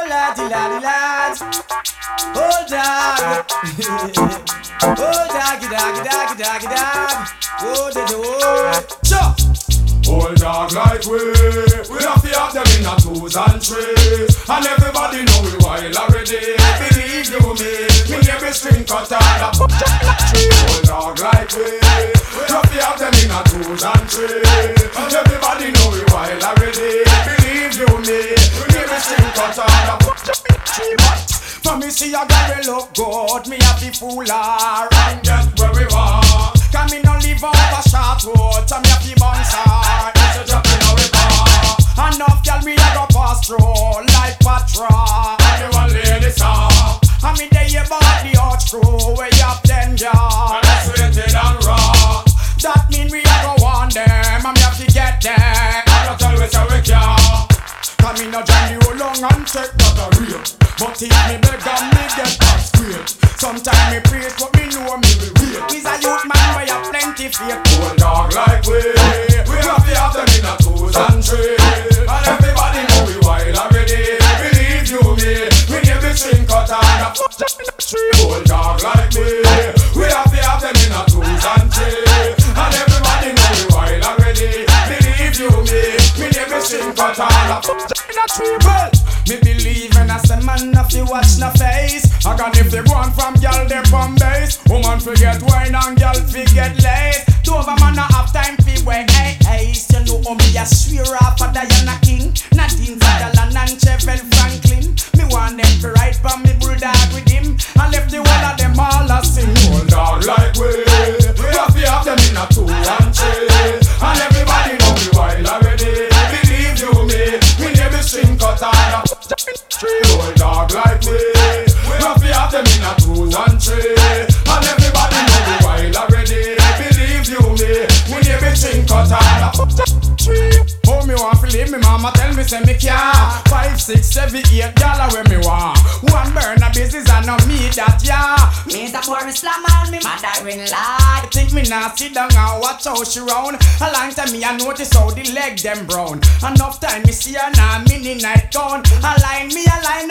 laddie, laddie, lads. Oh, dog. Oh, doggy, doggy, doggy, doggy, dog. Oh, the door. Sure. Old dog like we have to have them in a twos and threes. And everybody know we wild already. Believe you me every string cut out. Old dog like we have to have them in a twos and threes. And everybody know we wild already. Believe you me every string cut out. For me see a girl we look good, me happy fool her And get where we want. Cause me no live over short road, so me happy bounce her. It's a drop in our car. Enough girl me a go pass through like Patra. And you want lady song. And me dey about the hot screw where you have 10 yards. And that's rated and raw. That mean we a go on them, and me have to get them. And that's always how we can. Cause me no join you long and check that a real. But if me beg and me get that straight. Sometimes me praise but me know me will wait. He's a youth man where you plenty faith. Old dog like we have to have them in a twos and threes. And everybody know we wild already. Believe you me every string cut and a old dog like we have to have them in a twos and threes. And everybody know we wild already. Believe you me every string cut and a well, me believe when I say man if you watch no face. I can if they go on from girl they from base. Woman forget wine and girl forget lace. Dover man not have time fi wait. Hey, hey, you know me a swear off a Diana King, Nadine Sutherland and Chevelle Franklin. Me want them to ride for me bulldog with him. I left the one of them all a sing. Old dog like we have to have them in a two and three. And everybody know we wild already. Believe you me every string cut and a old dog like we have to have them in a twos and threes. And everybody know we wild already. Believe you me every string cut and a oh, me want to leave me mama tell me say me can't. 5, 6, 7, 8 dollar where me want. One burn a business and no me that yeah. Me that boy me slam on me mother in lie. Think me nah sit down and watch how she round. A long time me I notice how the leg them brown. Enough time me see her now mini night gone. A line